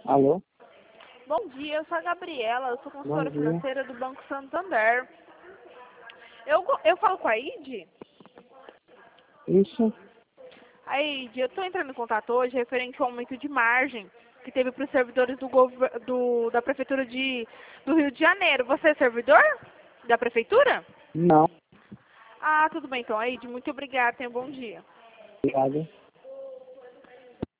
Alô? Bom dia, eu sou a Gabriela, eu sou consultora Bom dia. financeira do Banco Santander. Eu falo com a Ide? Isso? A Ide, eu estou entrando em contato hoje referente ao aumento de margem que teve para os servidores da Prefeitura do Rio de Janeiro. Você é servidor da Prefeitura? Não. Ah, tudo bem então, Aide, muito obrigada, tenha um bom dia. Obrigado.